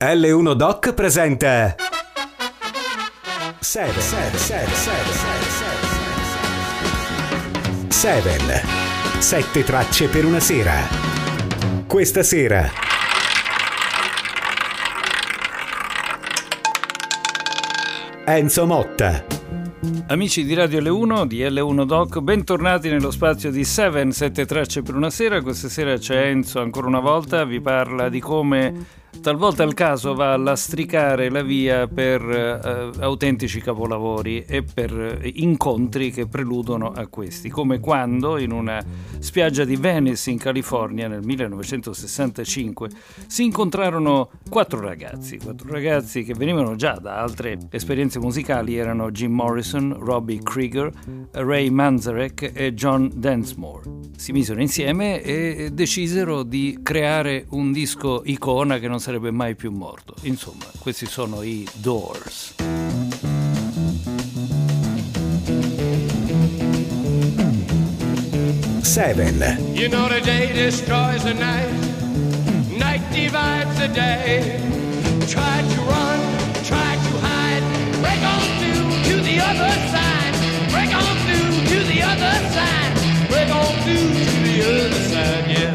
L1 Doc presenta Seven. Sette tracce per una sera. Questa sera Enzo Motta. Amici di Radio L1, di L1 Doc, bentornati nello spazio di Seven, sette tracce per una sera. Questa sera c'è Enzo ancora una volta, vi parla di come talvolta il caso va a lastricare la via per autentici capolavori e per incontri che preludono a questi, come quando in una spiaggia di Venice in California nel 1965 si incontrarono quattro ragazzi che venivano già da altre esperienze musicali. Erano Jim Morrison, Robbie Krieger, Ray Manzarek e John Densmore. Si misero insieme e decisero di creare un disco icona che non sarebbe mai più morto. Insomma, questi sono i Doors. Seven. You know the day destroys the night, night divides the day. Try to run, try to hide, break on through to the other side, break on through to the other side, break on through to the other side, yeah.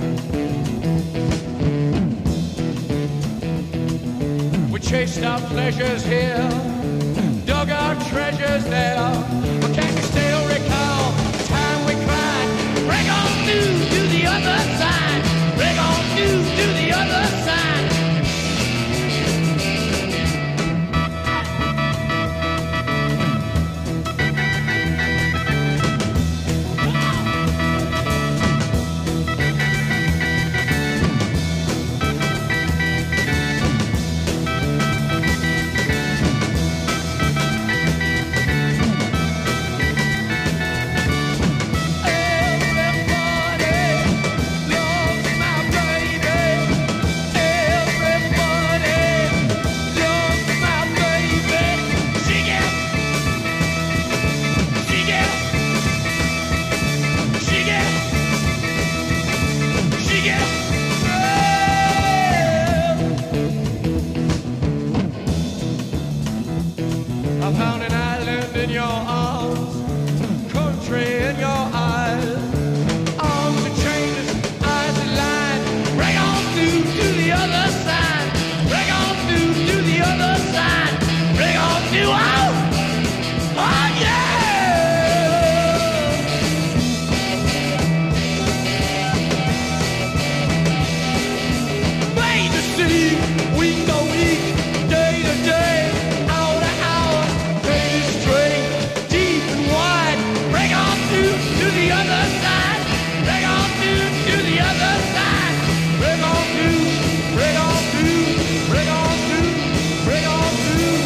We chased our pleasures here, dug our treasures there, but can you still recall the time we cried? Break on through to the other side, break on through to the other side. I found an island in your arms, country in your eyes, arms that changes, eyes that line. Break on through to the other side, break on through to the other side, break on through, oh yeah! Made to see, week to week, day to day. The other side, break on through to the other side, break on through, break on through, break on through, break on through.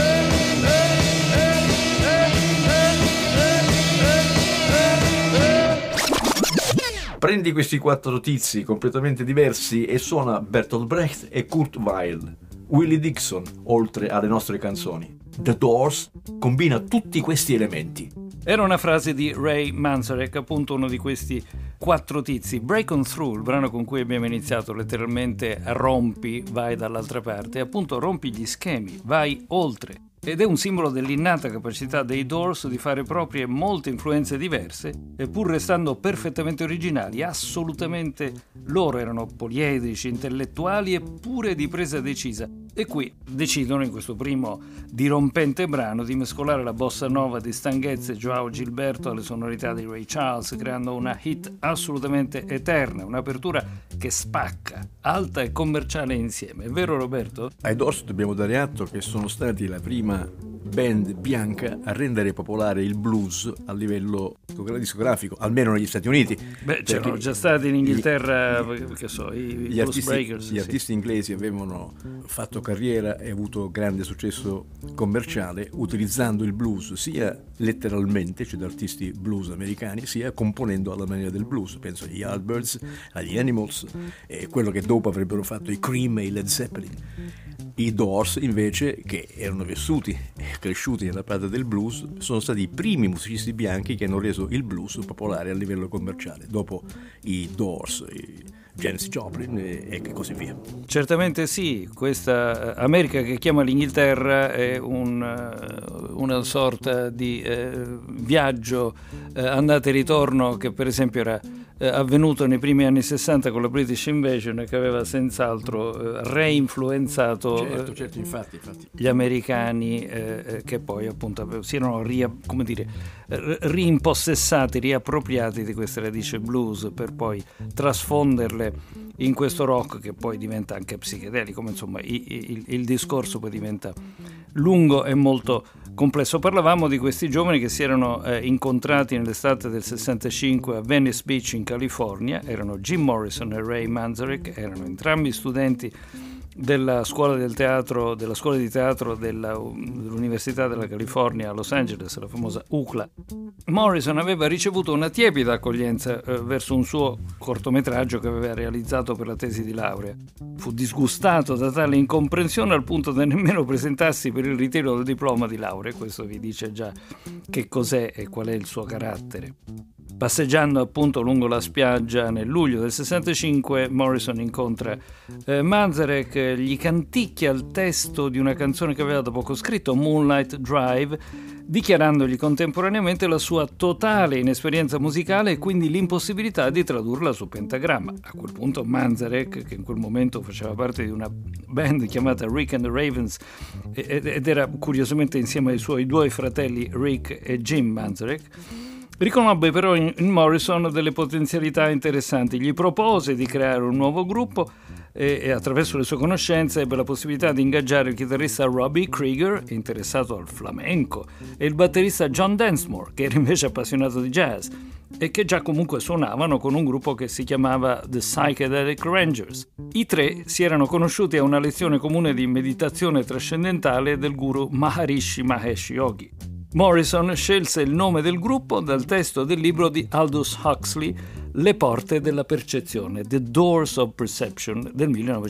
Prendi questi quattro tizi completamente diversi e suona Bertolt Brecht e Kurt Weill, Willie Dixon, oltre alle nostre canzoni. The Doors combina tutti questi elementi. Era una frase di Ray Manzarek, appunto uno di questi quattro tizi. Break on Through, il brano con cui abbiamo iniziato, letteralmente rompi, vai dall'altra parte, e appunto rompi gli schemi, vai oltre. Ed è un simbolo dell'innata capacità dei Doors di fare proprie molte influenze diverse, e pur restando perfettamente originali, assolutamente loro erano poliedrici, intellettuali e pure di presa decisa. E qui decidono, in questo primo dirompente brano, di mescolare la bossa nova di Stan Getz e Joao Gilberto alle sonorità di Ray Charles, creando una hit assolutamente eterna, un'apertura che spacca, alta e commerciale insieme. È vero, Roberto? Ai Doors dobbiamo dare atto che sono stati la prima band bianca a rendere popolare il blues a livello discografico, almeno negli Stati Uniti. Beh, c'erano già stati in Inghilterra, che so, i Blues Breakers. Gli artisti inglesi avevano fatto carriera e avuto grande successo commerciale utilizzando il blues sia letteralmente, cioè da artisti blues americani, sia componendo alla maniera del blues. Penso agli Yardbirds, agli Animals, e quello che dopo avrebbero fatto i Cream e i Led Zeppelin. I Doors invece, che erano vissuti e cresciuti nella parte del blues, sono stati i primi musicisti bianchi che hanno reso il blues popolare a livello commerciale. Dopo i Doors, Janis Joplin e così via. Certamente sì, questa America che chiama l'Inghilterra è una sorta di viaggio andata e ritorno che per esempio era avvenuto nei primi anni 60 con la British Invasion e che aveva senz'altro reinfluenzato certo, infatti. gli americani che poi appunto si erano rimpossessati, riappropriati di queste radici blues per poi trasfonderle in questo rock che poi diventa anche psichedelico, insomma il discorso poi diventa lungo e molto complesso. Parlavamo di questi giovani che si erano incontrati nell'estate del 65 a Venice Beach in California, erano Jim Morrison e Ray Manzarek, erano entrambi studenti della scuola di teatro dell'Università della California a Los Angeles, la famosa UCLA. Morrison aveva ricevuto una tiepida accoglienza verso un suo cortometraggio che aveva realizzato per la tesi di laurea. Fu disgustato da tale incomprensione al punto da nemmeno presentarsi per il ritiro del diploma di laurea. Questo vi dice già che cos'è e qual è il suo carattere. Passeggiando appunto lungo la spiaggia nel luglio del 65, Morrison incontra Manzarek, gli canticchia il testo di una canzone che aveva da poco scritto, Moonlight Drive, dichiarandogli contemporaneamente la sua totale inesperienza musicale e quindi l'impossibilità di tradurla su pentagramma. A quel punto Manzarek, che in quel momento faceva parte di una band chiamata Rick and the Ravens ed era curiosamente insieme ai suoi due fratelli Rick e Jim Manzarek, riconobbe però in Morrison delle potenzialità interessanti. Gli propose di creare un nuovo gruppo e attraverso le sue conoscenze ebbe la possibilità di ingaggiare il chitarrista Robbie Krieger, interessato al flamenco, e il batterista John Densmore, che era invece appassionato di jazz e che già comunque suonavano con un gruppo che si chiamava The Psychedelic Rangers. I tre si erano conosciuti a una lezione comune di meditazione trascendentale del guru Maharishi Mahesh Yogi. Morrison scelse il nome del gruppo dal testo del libro di Aldous Huxley, Le porte della percezione, The Doors of Perception, del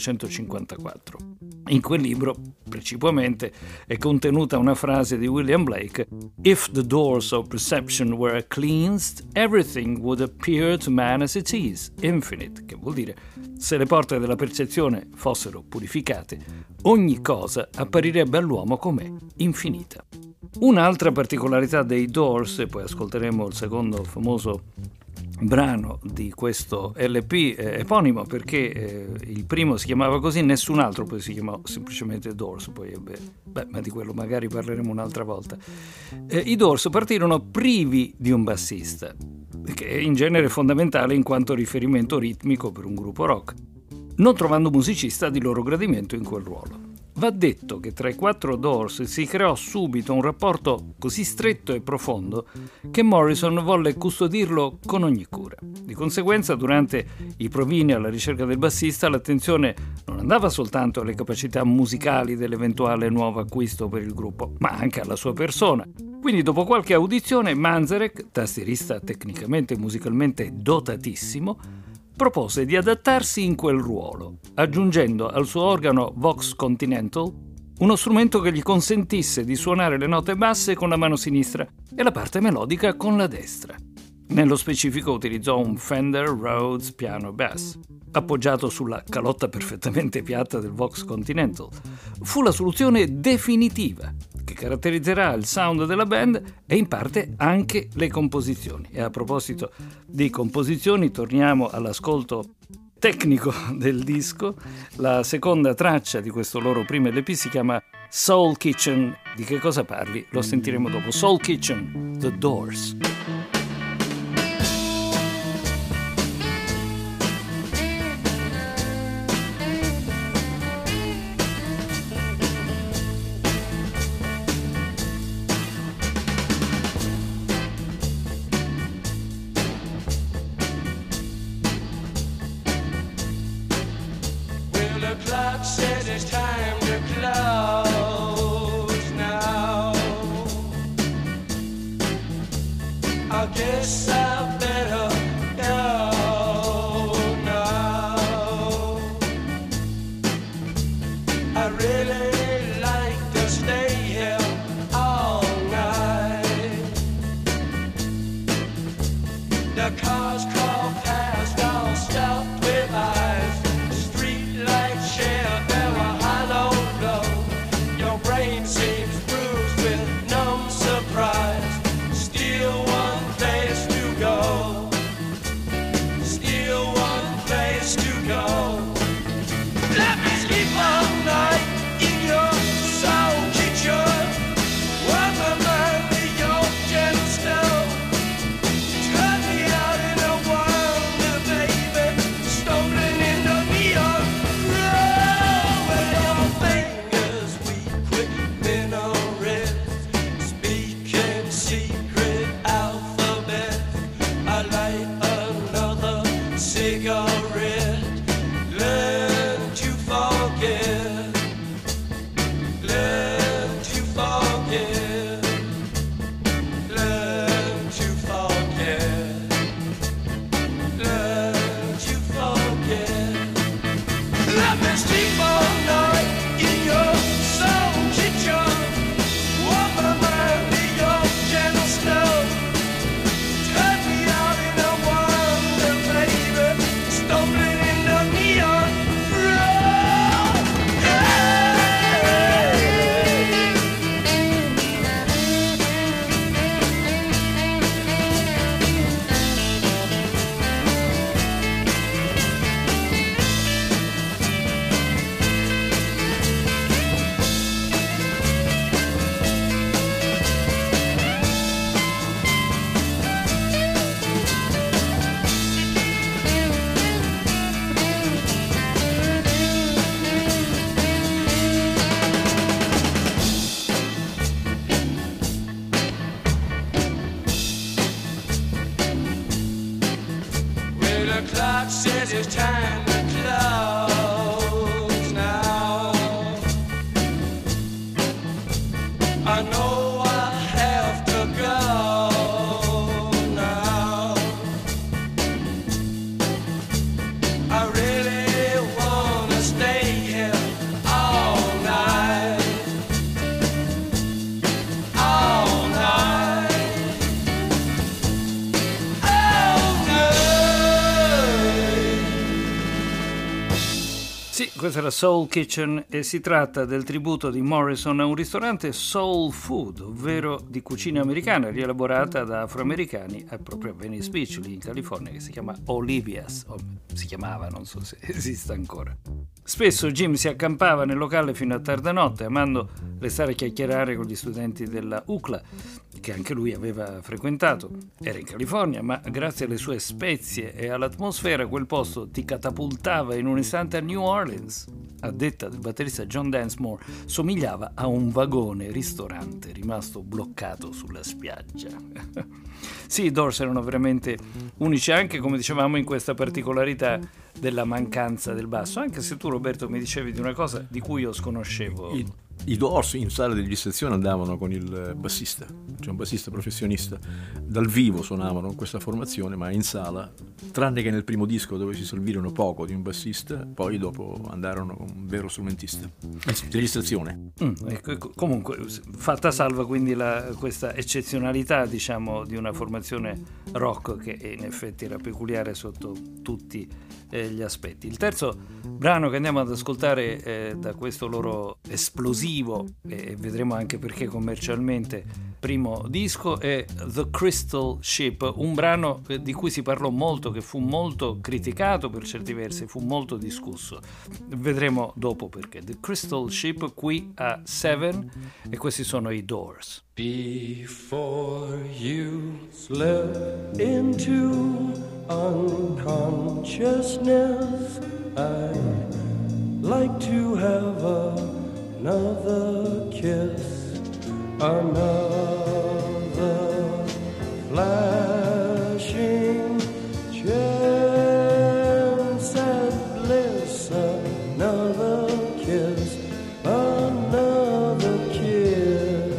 1954. In quel libro, precipuamente, è contenuta una frase di William Blake: "If the doors of perception were cleansed, everything would appear to man as it is, infinite", che vuol dire se le porte della percezione fossero purificate, ogni cosa apparirebbe all'uomo com'è, infinita. Un'altra particolarità dei Doors, e poi ascolteremo il secondo famoso brano di questo LP eponimo perché il primo si chiamava così, nessun altro poi si chiamò semplicemente Doors, poi ma di quello magari parleremo un'altra volta. I Doors partirono privi di un bassista, che è in genere fondamentale in quanto riferimento ritmico per un gruppo rock, non trovando musicista di loro gradimento in quel ruolo. Va detto che tra i quattro Doors si creò subito un rapporto così stretto e profondo che Morrison volle custodirlo con ogni cura. Di conseguenza, durante i provini alla ricerca del bassista, l'attenzione non andava soltanto alle capacità musicali dell'eventuale nuovo acquisto per il gruppo, ma anche alla sua persona. Quindi, dopo qualche audizione, Manzarek, tastierista tecnicamente e musicalmente dotatissimo, propose di adattarsi in quel ruolo, aggiungendo al suo organo Vox Continental uno strumento che gli consentisse di suonare le note basse con la mano sinistra e la parte melodica con la destra. Nello specifico utilizzò un Fender Rhodes piano bass, appoggiato sulla calotta perfettamente piatta del Vox Continental. Fu la soluzione definitiva che caratterizzerà il sound della band e in parte anche le composizioni. E a proposito di composizioni, torniamo all'ascolto tecnico del disco. La seconda traccia di questo loro primo LP si chiama Soul Kitchen. Di che cosa parli? Lo sentiremo dopo. Soul Kitchen, The Doors. The clock says it's time to close now. I guess I better go now. I really like to stay here all night. The cars crawl past, all stopped without. Questa era Soul Kitchen e si tratta del tributo di Morrison a un ristorante soul food, ovvero di cucina americana rielaborata da afroamericani proprio a Venice Beach, lì in California, che si chiama Olivia's, o si chiamava, non so se esista ancora. Spesso Jim si accampava nel locale fino a tarda notte, amando restare a chiacchierare con gli studenti della UCLA, che anche lui aveva frequentato. Era in California, ma grazie alle sue spezie e all'atmosfera quel posto ti catapultava in un istante a New Orleans. A detta del batterista John Densmore, somigliava a un vagone ristorante rimasto bloccato sulla spiaggia. Sì, i Doors erano veramente unici, anche come dicevamo in questa particolarità della mancanza del basso, anche se tu, Roberto, mi dicevi di una cosa di cui io sconoscevo. I Doors in sala di registrazione andavano con il bassista, cioè un bassista professionista. Dal vivo suonavano con questa formazione, ma in sala, tranne che nel primo disco dove si servirono poco di un bassista, poi dopo andarono con un vero strumentista di registrazione. Comunque, fatta salva quindi questa eccezionalità, diciamo, di una formazione rock che in effetti era peculiare sotto tutti gli aspetti. Il terzo brano che andiamo ad ascoltare da questo loro esplosivo, e vedremo anche perché commercialmente, primo disco, è The Crystal Ship, un brano di cui si parlò molto, che fu molto criticato per certi versi, fu molto discusso. Vedremo dopo perché. The Crystal Ship qui a 7, e questi sono i Doors. Before you slip into unconsciousness, I'd like to have another kiss, another flashing chance at bliss, another kiss, another kiss.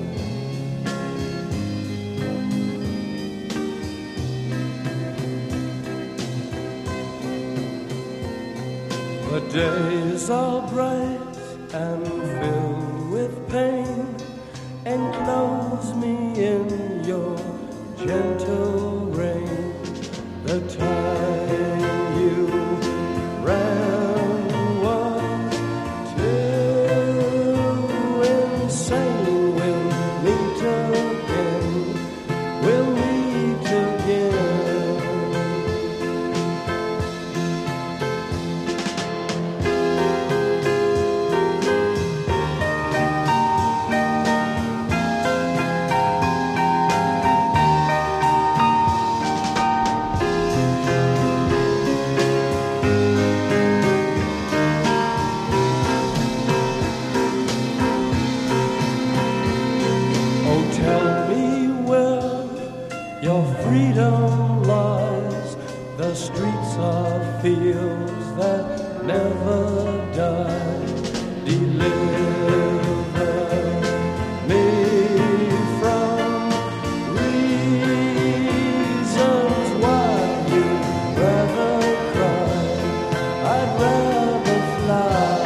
The days are bright and filled with pain, enclose me in your gentle rain. The time you ran was too insane. We'll meet again, we'll meet again. Tell me where your freedom lies. The streets are fields that never die. Deliver me from reasons why you'd rather cry. I'd rather fly.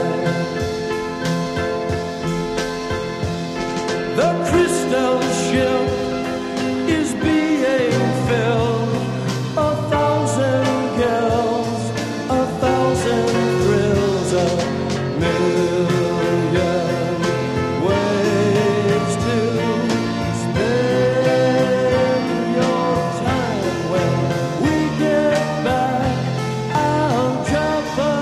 The crystal ship is being filled, 1,000 girls, 1,000 thrills, 1,000,000 ways to spend your time. When we get back, I'll drop a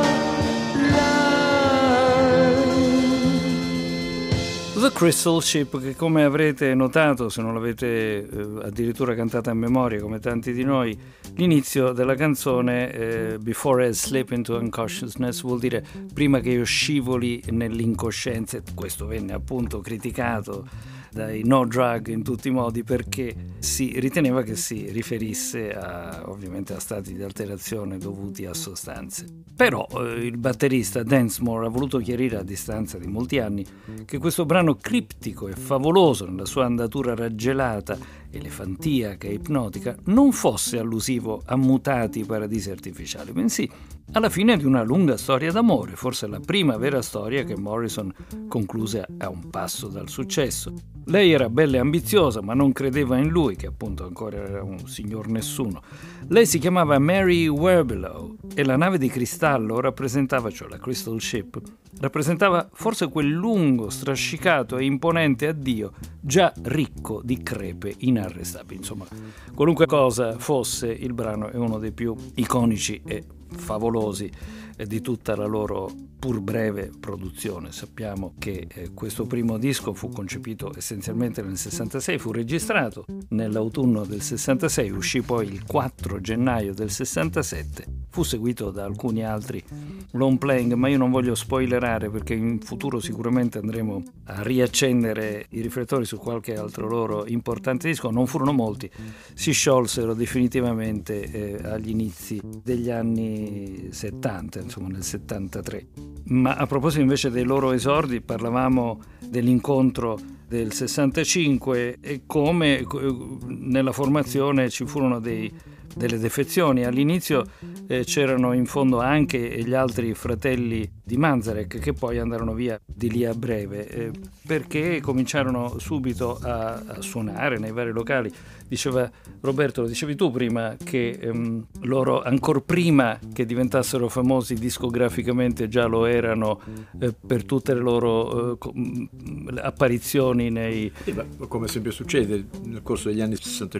line. The Crystal Ship, che come avrete notato, se non l'avete addirittura cantata a memoria come tanti di noi, l'inizio della canzone Before I Slip into Unconsciousness vuol dire prima che io scivoli nell'incoscienza. Questo venne appunto criticato dai no drug in tutti i modi, perché si riteneva che si riferisse ovviamente a stati di alterazione dovuti a sostanze. Però il batterista Densmore ha voluto chiarire a distanza di molti anni che questo brano criptico e favoloso nella sua andatura raggelata, elefantiaca e ipnotica, non fosse allusivo a mutati paradisi artificiali, bensì alla fine di una lunga storia d'amore, forse la prima vera storia che Morrison concluse a un passo dal successo. Lei era bella e ambiziosa, ma non credeva in lui, che appunto ancora era un signor nessuno. Lei si chiamava Mary Werbelow e la nave di cristallo rappresentava, cioè la Crystal Ship, rappresentava forse quel lungo, strascicato e imponente addio, già ricco di crepe inarrestabili. Insomma, qualunque cosa fosse, il brano è uno dei più iconici e favolosi di tutta la loro pur breve produzione. Sappiamo che questo primo disco fu concepito essenzialmente nel 66, fu registrato nell'autunno del 66, uscì poi il 4 gennaio del 67, fu seguito da alcuni altri long playing, ma io non voglio spoilerare perché in futuro sicuramente andremo a riaccendere i riflettori su qualche altro loro importante disco. Non furono molti, si sciolsero definitivamente agli inizi degli anni 70, insomma nel 73. Ma a proposito invece dei loro esordi, parlavamo dell'incontro del 65 e come nella formazione ci furono delle defezioni. All'inizio c'erano in fondo anche gli altri fratelli di Manzarek, che poi andarono via di lì a breve, perché cominciarono subito a suonare nei vari locali. Diceva Roberto, lo dicevi tu prima, che loro ancor prima che diventassero famosi discograficamente già lo erano per tutte le loro apparizioni nei... Come sempre succede nel corso degli anni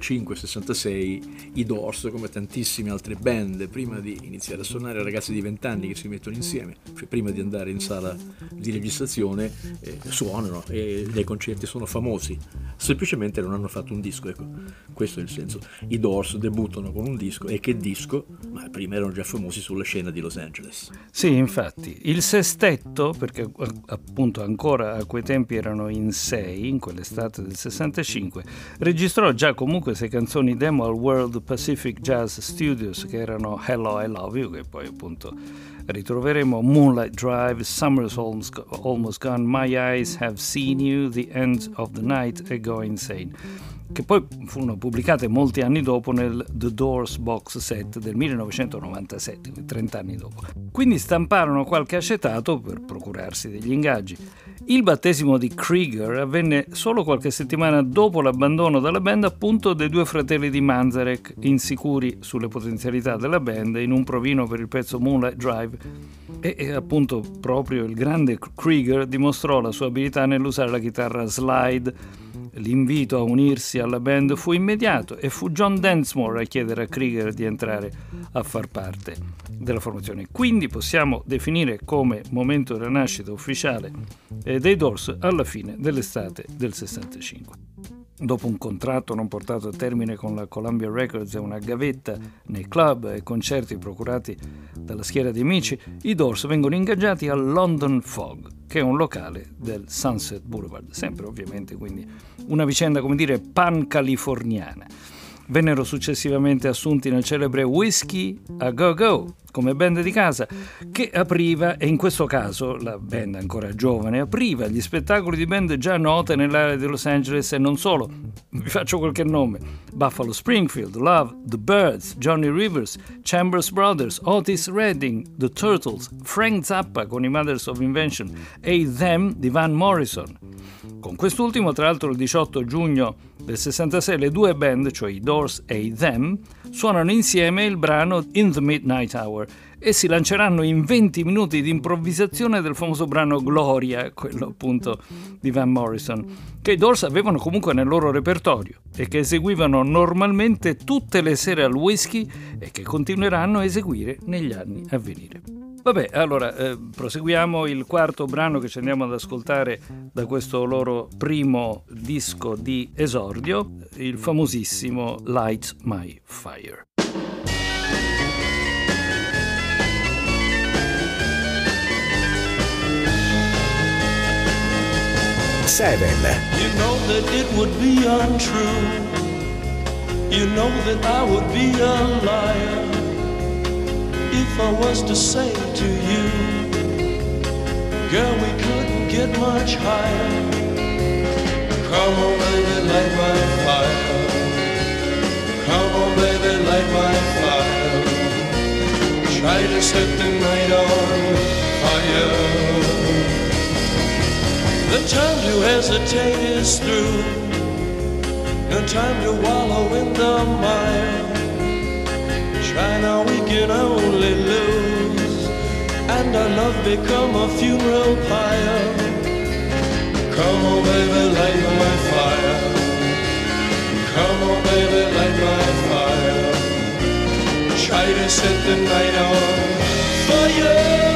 65-66, i Doors, come tantissime altre band, prima di iniziare a suonare, ragazzi di 20 anni che si mettono insieme, cioè prima di andare in sala di registrazione, suonano e nei concerti sono famosi, semplicemente non hanno fatto un disco, ecco. Questo è il senso. I Doors debuttano con un disco, e che disco? Ma prima erano già famosi sulla scena di Los Angeles. Sì, infatti. Il sestetto, perché appunto ancora a quei tempi erano in 6, in quell'estate del 65, registrò già comunque 6 canzoni demo al World Pacific Jazz Studios, che erano Hello, I Love You, che poi appunto ritroveremo, Moonlight Drive, Summer's Almost Gone, My Eyes Have Seen You, The End of the Night e Go Insane, che poi furono pubblicate molti anni dopo nel The Doors Box Set del 1997, 30 anni dopo. Quindi stamparono qualche acetato per procurarsi degli ingaggi. Il battesimo di Krieger avvenne solo qualche settimana dopo l'abbandono dalla band, appunto, dei due fratelli di Manzarek, insicuri sulle potenzialità della band, in un provino per il pezzo Moonlight Drive. E appunto proprio il grande Krieger dimostrò la sua abilità nell'usare la chitarra slide. L'invito a unirsi alla band fu immediato e fu John Densmore a chiedere a Krieger di entrare a far parte della formazione. Quindi possiamo definire come momento della nascita ufficiale dei Doors alla fine dell'estate del 65. Dopo un contratto non portato a termine con la Columbia Records e una gavetta nei club e concerti procurati dalla schiera di amici, i Doors vengono ingaggiati al London Fog, che è un locale del Sunset Boulevard, sempre ovviamente quindi una vicenda, come dire, pan-californiana. Vennero successivamente assunti nel celebre Whiskey a Go Go come band di casa, che apriva, e in questo caso la band ancora giovane, apriva gli spettacoli di band già note nell'area di Los Angeles e non solo. Vi faccio qualche nome: Buffalo Springfield, Love, The Byrds, Johnny Rivers, Chambers Brothers, Otis Redding, The Turtles, Frank Zappa con i Mothers of Invention e i Them di Van Morrison. Con quest'ultimo, tra l'altro, il 18 giugno del 66 le due band, cioè i Doors e i Them, suonano insieme il brano In the Midnight Hour e si lanceranno in 20 minuti di improvvisazione del famoso brano Gloria, quello appunto di Van Morrison, che i Doors avevano comunque nel loro repertorio e che eseguivano normalmente tutte le sere al Whiskey e che continueranno a eseguire negli anni a venire. Vabbè, allora proseguiamo il quarto brano che ci andiamo ad ascoltare da questo loro primo disco di esordio, il famosissimo Light My Fire. Seven. You know that it would be untrue. You know that I would be a liar if I was to say to you, girl, we couldn't get much higher. Come on, baby, light my fire. Come on, baby, light my fire. Try to to set the night on fire. The time to hesitate is through. No time to wallow in the mire. Try now, we can only lose, and our love become a funeral pyre. Come on, baby, light my fire. Come on, baby, light my fire. Try to set the night on fire.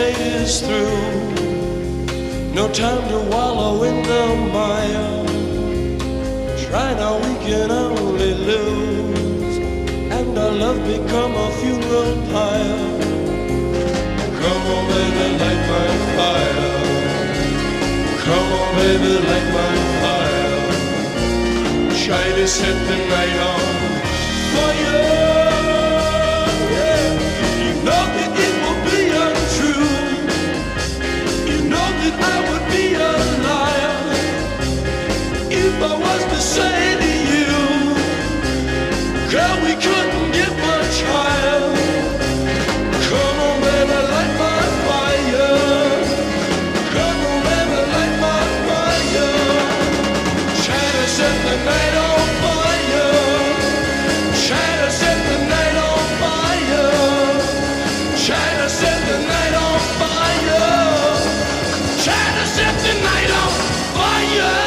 night is through. No time to wallow in the mire. Try now, we can only lose, and our love become a funeral pyre. Come on, baby, light my fire. Come on, baby, light my fire. Try to set the night on fire. Yeah. You know that it will be untrue. You know that I would be a liar if I was to say to you, girl, we couldn't get much higher. Come on, baby, light my fire. Come on, baby, light my fire. Try to set the night on fire. Try to set the night on fire. Try to set the night on fire. Try to set the night on fire.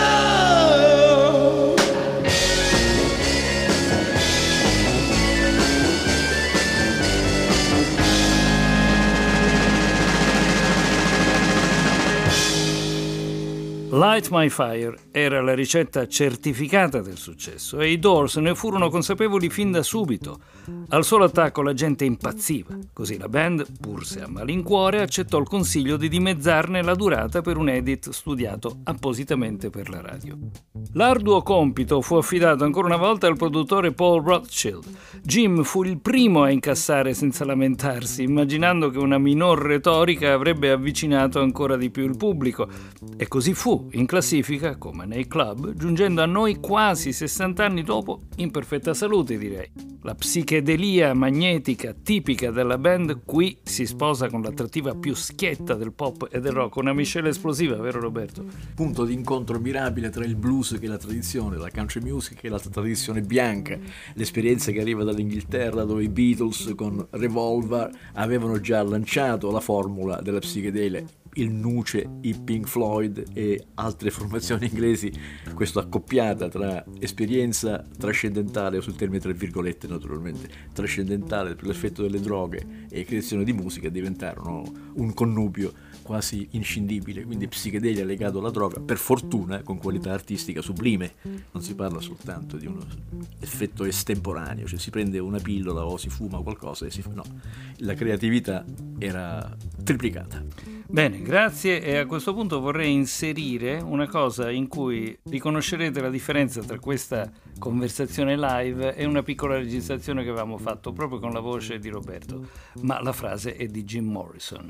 Light My Fire era la ricetta certificata del successo e i Doors ne furono consapevoli fin da subito. Al solo attacco la gente impazziva, così la band, pur se a malincuore, accettò il consiglio di dimezzarne la durata per un edit studiato appositamente per la radio. L'arduo compito fu affidato ancora una volta al produttore Paul Rothchild. Jim fu il primo a incassare senza lamentarsi, immaginando che una minor retorica avrebbe avvicinato ancora di più il pubblico. E così fu, in classifica, come nei club, giungendo a noi quasi 60 anni dopo, in perfetta salute direi. La psichedelia magnetica tipica della band qui si sposa con l'attrattiva più schietta del pop e del rock, una miscela esplosiva, vero Roberto? Punto di incontro mirabile tra il blues che è la tradizione, la country music che è la tradizione bianca, l'esperienza che arriva dall'Inghilterra dove i Beatles con Revolver avevano già lanciato la formula della psichedelia, il Nuce, i Pink Floyd e altre formazioni inglesi, questa accoppiata tra esperienza trascendentale, sul termine tra virgolette naturalmente, trascendentale per l'effetto delle droghe e creazione di musica diventarono un connubio quasi inscindibile, quindi psichedelia legato alla droga, per fortuna con qualità artistica sublime, non si parla soltanto di un effetto estemporaneo, cioè si prende una pillola o si fuma qualcosa e si fa, no, la creatività era triplicata. Bene, grazie, e a questo punto vorrei inserire una cosa in cui riconoscerete la differenza tra questa conversazione live e una piccola registrazione che avevamo fatto proprio con la voce di Roberto, ma la frase è di Jim Morrison.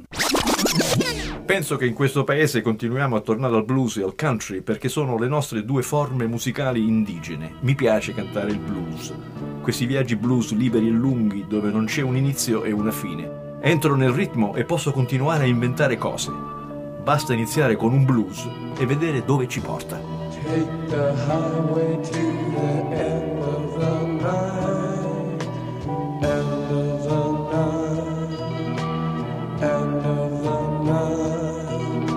Penso che in questo paese continuiamo a tornare al blues e al country perché sono le nostre due forme musicali indigene. Mi piace cantare il blues, questi viaggi blues liberi e lunghi dove non c'è un inizio e una fine. Entro nel ritmo e posso continuare a inventare cose. Basta iniziare con un blues e vedere dove ci porta. Take the highway to the end of the night, end of the night, end of the night.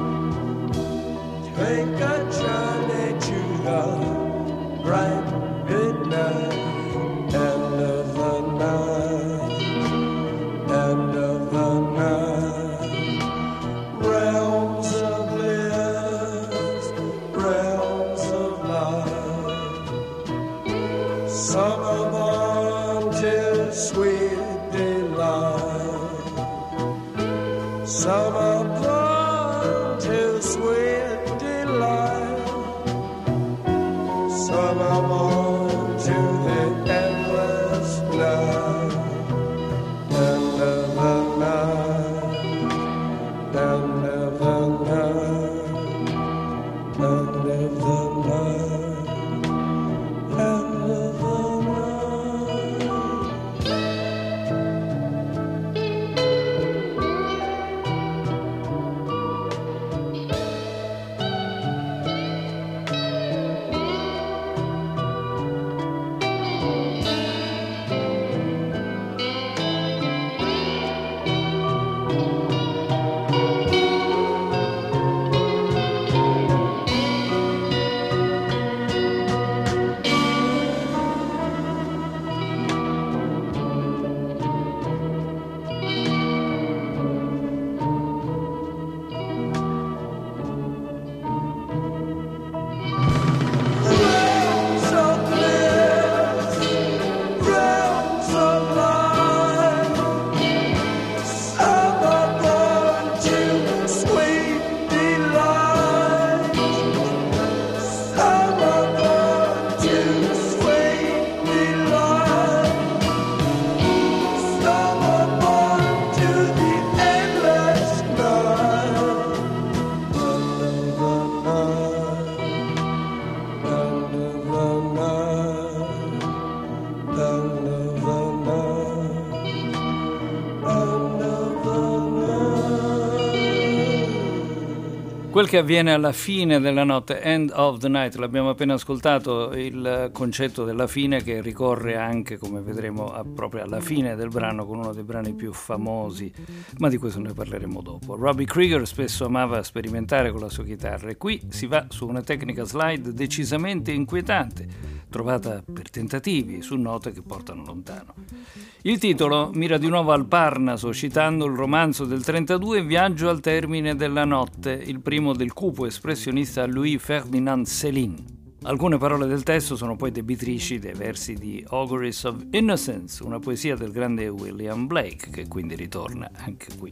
Take a journey to the bright midnight, end of the night, end of the night. Realms of bliss, realms of light. Some of them till sweet delight. Some of them till sweet delight. Some of them to the endless night. End of the night, end of the night, end of the night, end of the night. Quel che avviene alla fine della notte, End of the Night, l'abbiamo appena ascoltato, il concetto della fine che ricorre anche, come vedremo, proprio alla fine del brano, con uno dei brani più famosi, ma di questo ne parleremo dopo. Robbie Krieger spesso amava sperimentare con la sua chitarra e qui si va su una tecnica slide decisamente inquietante, trovata per tentativi su note che portano lontano. Il titolo mira di nuovo al Parnaso, citando il romanzo del 32 Viaggio al termine della notte, il primo del cupo espressionista Louis Ferdinand Céline. Alcune parole del testo sono poi debitrici dei versi di Auguries of Innocence, una poesia del grande William Blake, che quindi ritorna anche qui.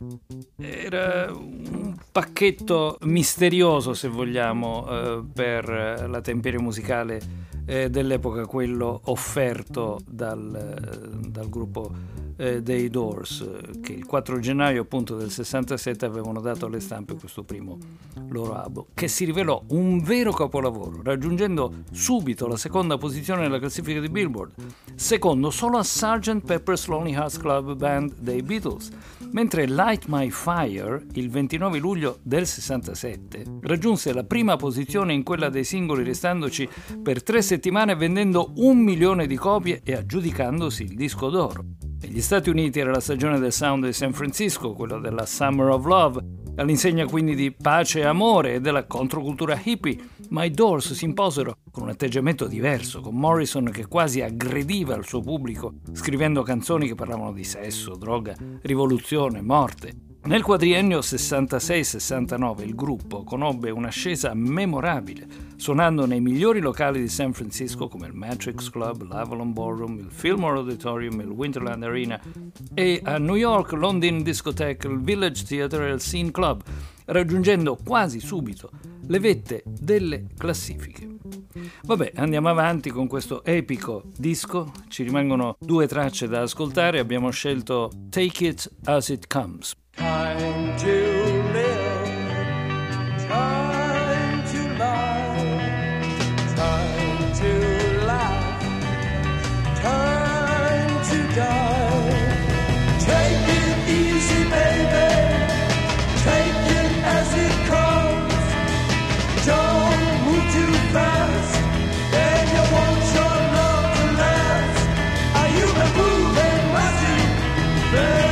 Era un pacchetto misterioso, se vogliamo, per la temperia musicale dell'epoca, quello offerto dal gruppo dei Doors, che il 4 gennaio appunto del 67 avevano dato alle stampe questo primo loro album, che si rivelò un vero capolavoro, raggiungendo subito la seconda posizione nella classifica di Billboard, secondo solo a Sgt. Pepper's Lonely Hearts Club Band dei Beatles, mentre Light My Fire, il 29 luglio del 67, raggiunse la prima posizione in quella dei singoli, restandoci per 3 settimane vendendo 1 milione di copie e aggiudicandosi il disco d'oro. Negli Stati Uniti era la stagione del sound di San Francisco, quello della Summer of Love, all'insegna quindi di pace e amore e della controcultura hippie, ma i Doors si imposero con un atteggiamento diverso, con Morrison che quasi aggrediva il suo pubblico, scrivendo canzoni che parlavano di sesso, droga, rivoluzione, morte. Nel quadriennio 66-69 il gruppo conobbe un'ascesa memorabile, suonando nei migliori locali di San Francisco come il Matrix Club, l'Avalon Ballroom, il Fillmore Auditorium, il Winterland Arena, e a New York, London Discotheque, il Village Theatre e il Scene Club, raggiungendo quasi subito le vette delle classifiche. Vabbè, andiamo avanti con questo epico disco. Ci rimangono 2 tracce da ascoltare. Abbiamo scelto Take It As It Comes. Time to live, time to love, time to laugh, time to die. Take it easy, baby, take it as it comes. Don't move too fast, then you want your love to last. Are you moving my feet?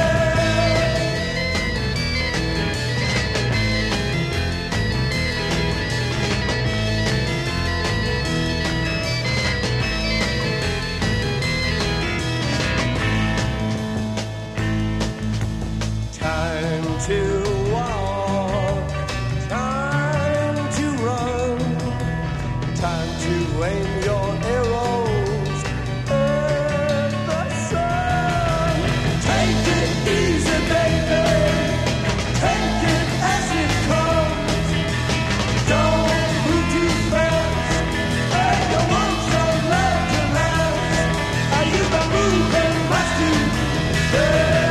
To walk, time to run, time to aim your arrows at the sun. Take it easy, baby, take it as it comes. Don't move too fast, and you want your love to last. Are you moving much too fast?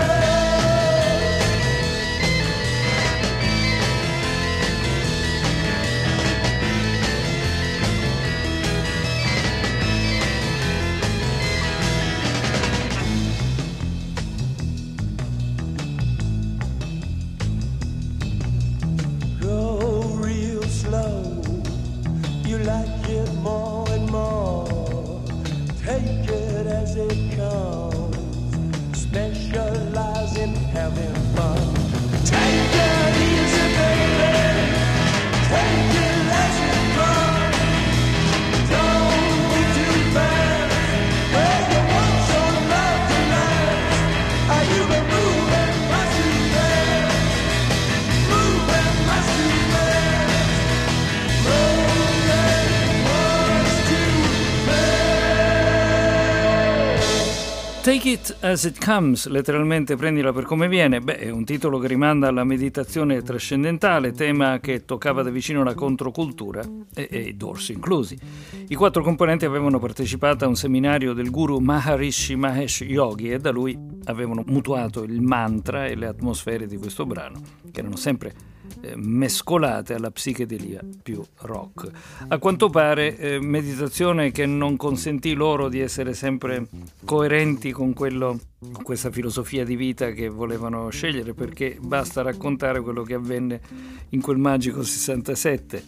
Take It As It Comes, letteralmente prendila per come viene, è un titolo che rimanda alla meditazione trascendentale, tema che toccava da vicino la controcultura e i Doors inclusi. I 4 componenti avevano partecipato a un seminario del guru Maharishi Mahesh Yogi e da lui avevano mutuato il mantra e le atmosfere di questo brano, che erano sempre mescolate alla psichedelia più rock. A quanto pare meditazione che non consentì loro di essere sempre coerenti con quello con questa filosofia di vita che volevano scegliere, perché basta raccontare quello che avvenne in quel magico 67,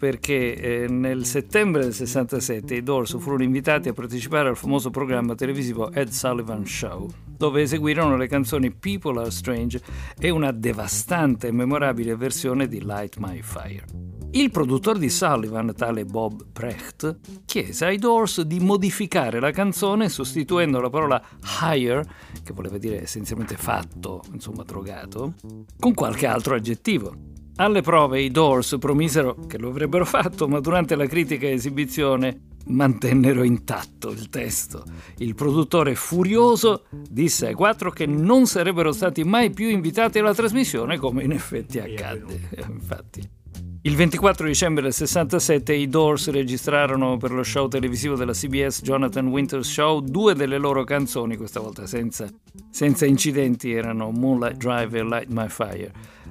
perché nel settembre del 67 i Doors furono invitati a partecipare al famoso programma televisivo Ed Sullivan Show, dove eseguirono le canzoni People Are Strange e una devastante e memorabile versione di Light My Fire. Il produttore di Sullivan, tale Bob Precht, chiese ai Doors di modificare la canzone sostituendo la parola higher, che voleva dire essenzialmente fatto, insomma drogato, con qualche altro aggettivo. Alle prove i Doors promisero che lo avrebbero fatto, ma durante la critica esibizione mantennero intatto il testo. Il produttore, furioso, disse ai quattro che non sarebbero stati mai più invitati alla trasmissione, come in effetti accadde. Infatti. Il 24 dicembre del 67 i Doors registrarono per lo show televisivo della CBS Jonathan Winters Show 2 delle loro canzoni, questa volta senza incidenti, erano Moonlight Drive e Light My Fire.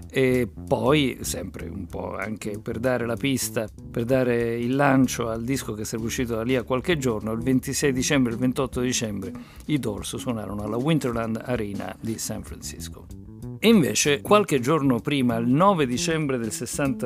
E poi, sempre un po' anche per dare la pista, per dare il lancio al disco che sarebbe uscito da lì a qualche giorno, il 26 dicembre e il 28 dicembre i Doors suonarono alla Winterland Arena di San Francisco. E invece, qualche giorno prima, il 9 dicembre del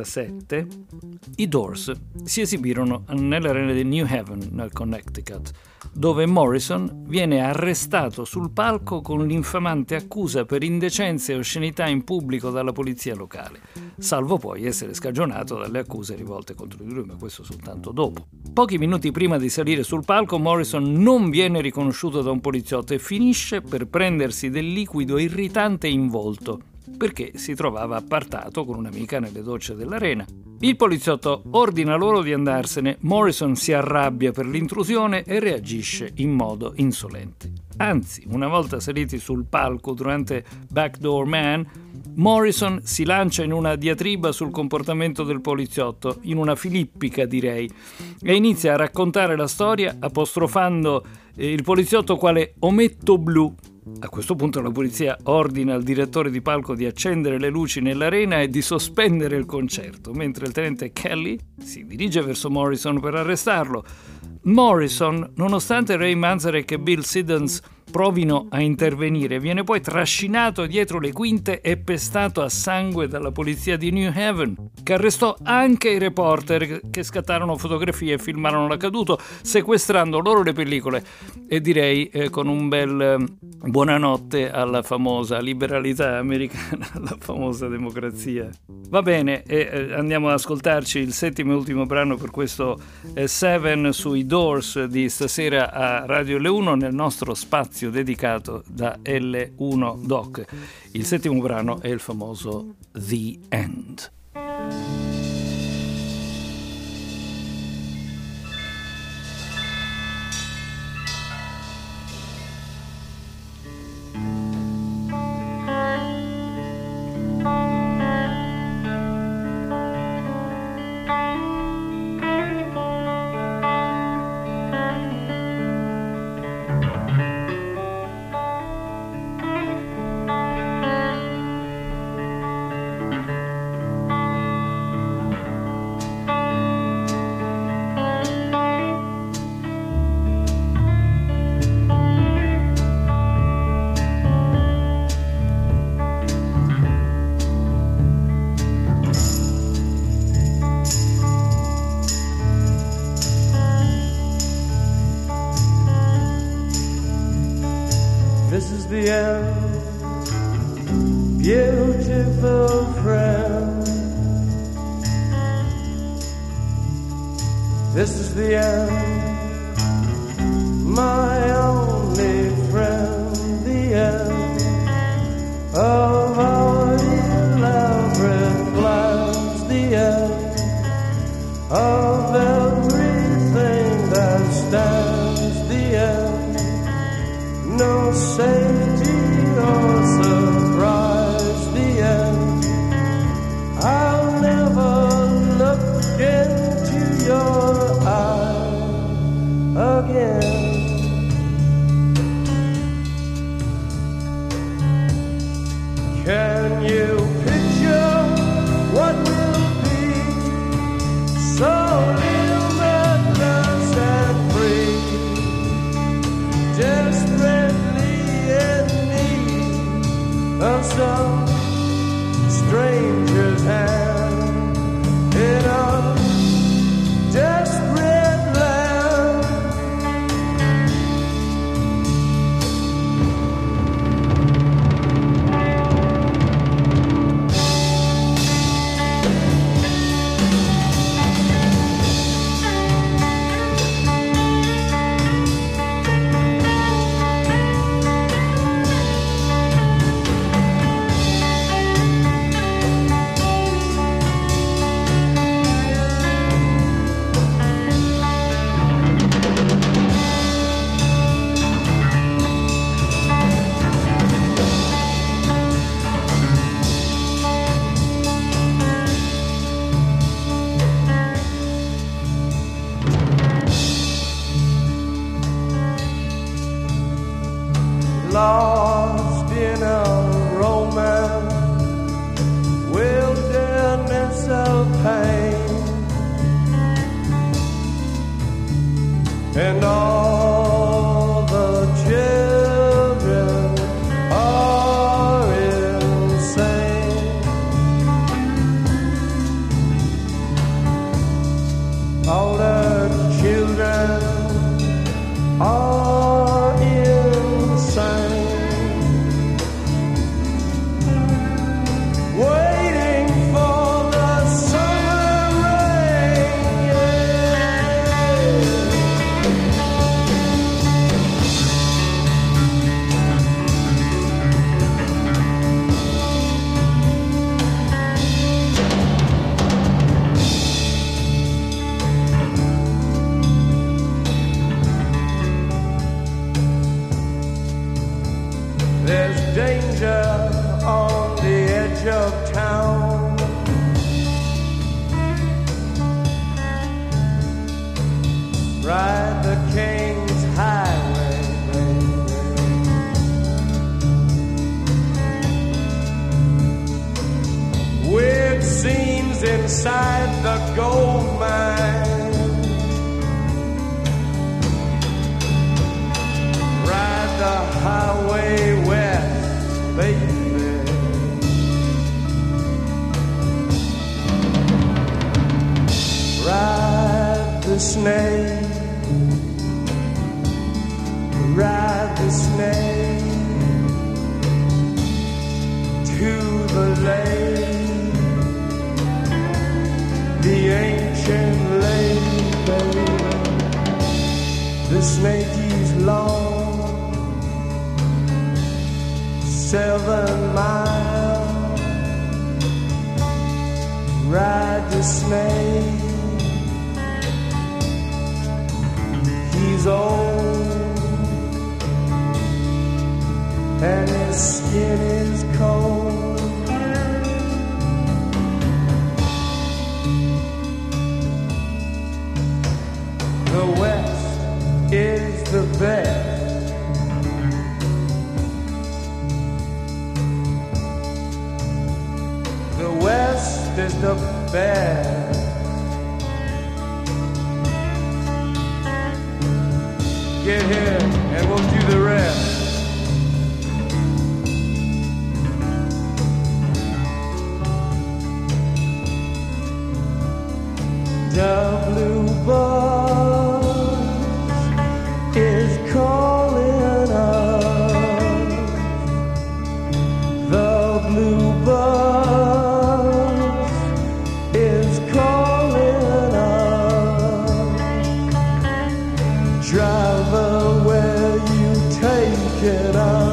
67, i Doors si esibirono nell'arena di New Haven, nel Connecticut, dove Morrison viene arrestato sul palco con l'infamante accusa per indecenza e oscenità in pubblico dalla polizia locale, salvo poi essere scagionato dalle accuse rivolte contro di lui, ma questo soltanto dopo. Pochi minuti prima di salire sul palco, Morrison non viene riconosciuto da un poliziotto e finisce per prendersi del liquido irritante in volto, perché si trovava appartato con un'amica nelle docce dell'arena. Il poliziotto ordina loro di andarsene, Morrison si arrabbia per l'intrusione e reagisce in modo insolente. Anzi, una volta saliti sul palco durante Backdoor Man, Morrison si lancia in una diatriba sul comportamento del poliziotto, in una filippica direi, e inizia a raccontare la storia apostrofando il poliziotto quale ometto blu. A questo punto la polizia ordina al direttore di palco di accendere le luci nell'arena e di sospendere il concerto, mentre il tenente Kelly si dirige verso Morrison per arrestarlo. Morrison, nonostante Ray Manzarek e Bill Siddons provino a intervenire, viene poi trascinato dietro le quinte e pestato a sangue dalla polizia di New Haven, che arrestò anche i reporter che scattarono fotografie e filmarono l'accaduto, sequestrando loro le pellicole e direi con un bel buonanotte alla famosa liberalità americana, alla famosa democrazia. Va bene, andiamo ad ascoltarci il settimo e ultimo brano per questo Seven sui Doors di stasera a Radio L1 nel nostro spazio dedicato da L1 Doc. Il settimo brano è il famoso The End. This is the end, beautiful friend. This is the end, my only friend. The end of our elaborate plans. The end of everything that stands. The end, no safety or surprise. The end, I'll never look into your eyes. stranger's hand in a desperate land. Lost in a romance, wilderness of pain, and all the children are insane. All the children are insane. Waiting for the summer rain, yeah. There's danger on the edge of town. Ride the King's Highway, baby. Weird scenes inside the gold mine. Ride the highway west, baby. Ride the snake, ride the snake to the lake, the ancient lake, baby. The snake is long, 7 miles. Ride the snake. He's old and his skin is cold. The West is the best. The West is the best. Get here and we'll do the rest. The bluebird is calling us. The bluebird is calling us. Driver, where you taking us?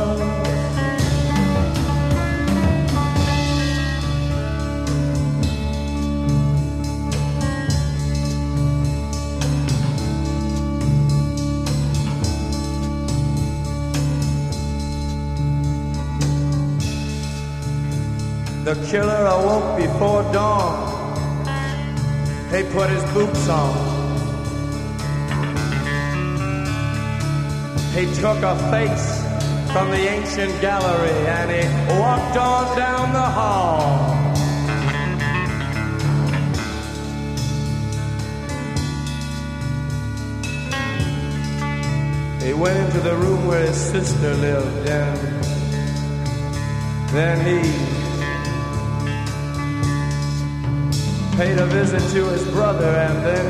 The killer awoke before dawn. He put his boots on. He took a face from the ancient gallery and he walked on down the hall. He went into the room where his sister lived, and then he paid a visit to his brother, and then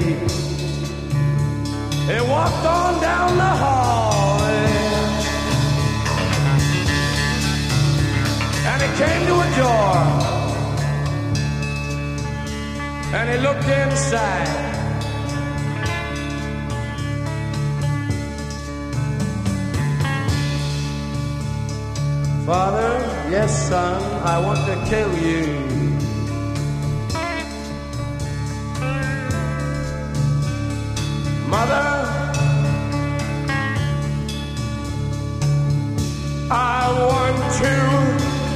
he walked on down the hall, and he came to a door, and he looked inside. Father, yes, son, I want to kill you. Mother, I want to.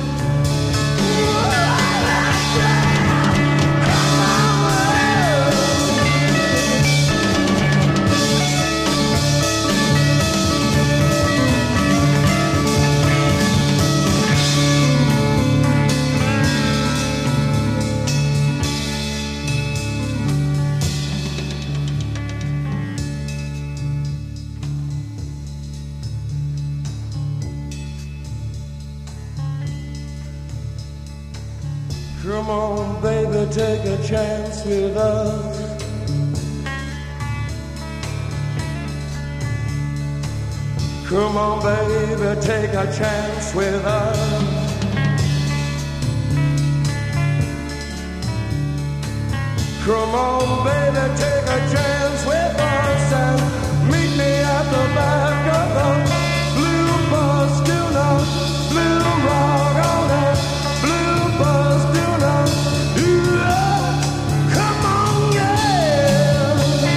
Come on, baby, take a chance with us. Come on, baby, take a chance with us. Come on, baby, take a chance with us and meet me at the back of the blue bus. Do not blue rock on that blue bus. Do not, come on, yeah.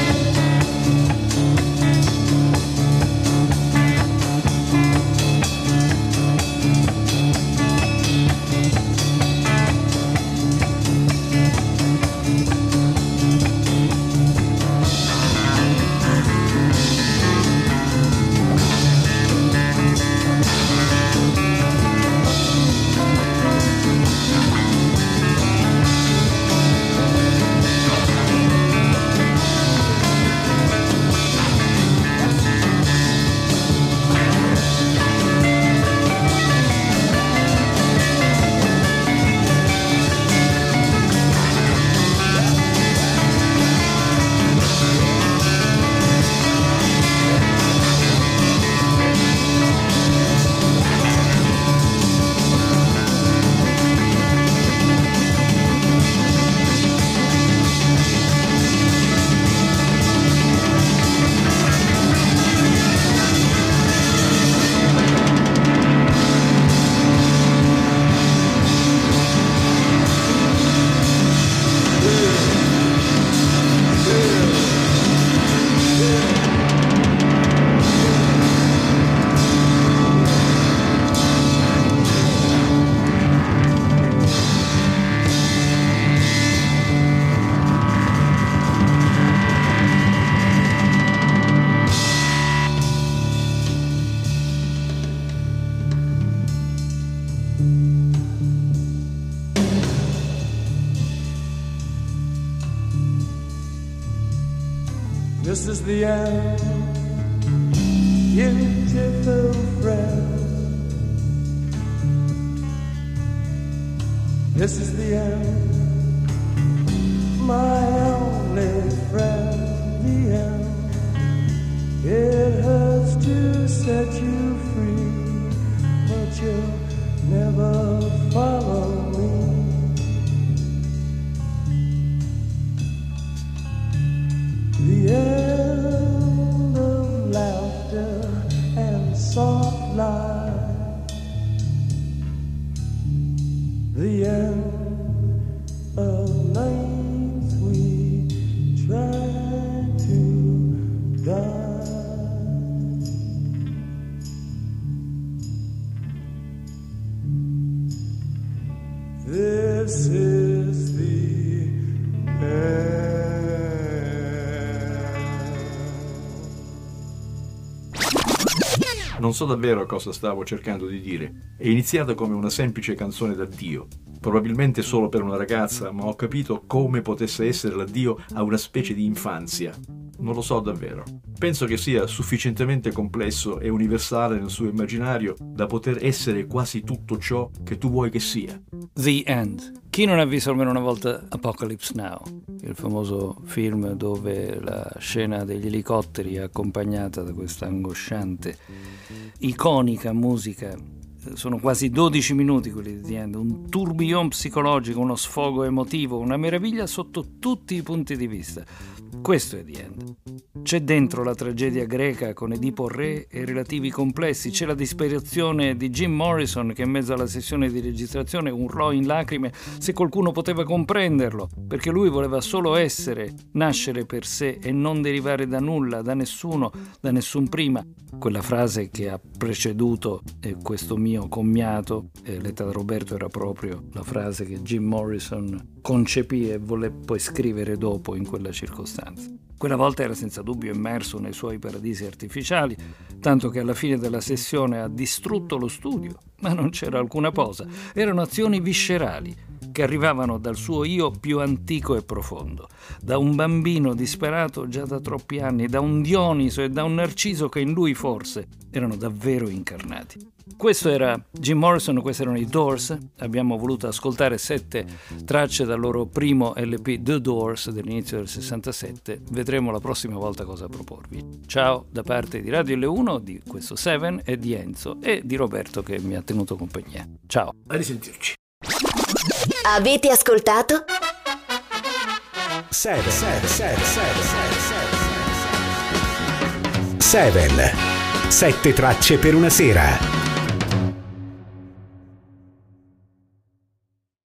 This is the end, beautiful friend. This is the end, my only friend. The end. It hurts to set you free, but you'll never follow me. The end of laughter and soft light. The end of nights we tried to die. This is the end. Non so davvero cosa stavo cercando di dire. È iniziata come una semplice canzone d'addio, probabilmente solo per una ragazza, ma ho capito come potesse essere l'addio a una specie di infanzia. Non lo so davvero. Penso che sia sufficientemente complesso e universale nel suo immaginario da poter essere quasi tutto ciò che tu vuoi che sia. The End. Chi non ha visto almeno una volta Apocalypse Now, il famoso film dove la scena degli elicotteri è accompagnata da questa angosciante, iconica musica, sono quasi 12 minuti quelli di The End, un tourbillon psicologico, uno sfogo emotivo, una meraviglia sotto tutti i punti di vista. Questo è The End. C'è dentro la tragedia greca con Edipo Re e relativi complessi, c'è la disperazione di Jim Morrison che in mezzo alla sessione di registrazione urlò in lacrime se qualcuno poteva comprenderlo, perché lui voleva solo essere, nascere per sé e non derivare da nulla, da nessuno, da nessun prima. Quella frase che ha preceduto questo mio commiato, letta da Roberto, era proprio la frase che Jim Morrison concepì e volle poi scrivere dopo in quella circostanza. Quella volta era senza dubbio immerso nei suoi paradisi artificiali, tanto che alla fine della sessione ha distrutto lo studio, ma non c'era alcuna posa. Erano azioni viscerali che arrivavano dal suo io più antico e profondo, da un bambino disperato già da troppi anni, da un Dioniso e da un Narciso che in lui forse erano davvero incarnati. Questo era Jim Morrison, questi erano i Doors. Abbiamo voluto ascoltare 7 tracce dal loro primo LP The Doors dell'inizio del 67. Vedremo la prossima volta cosa proporvi. Ciao da parte di Radio L1, di questo Seven e di Enzo e di Roberto che mi ha tenuto compagnia. Ciao. A risentirci. Avete ascoltato? Seven. Sette tracce per una sera.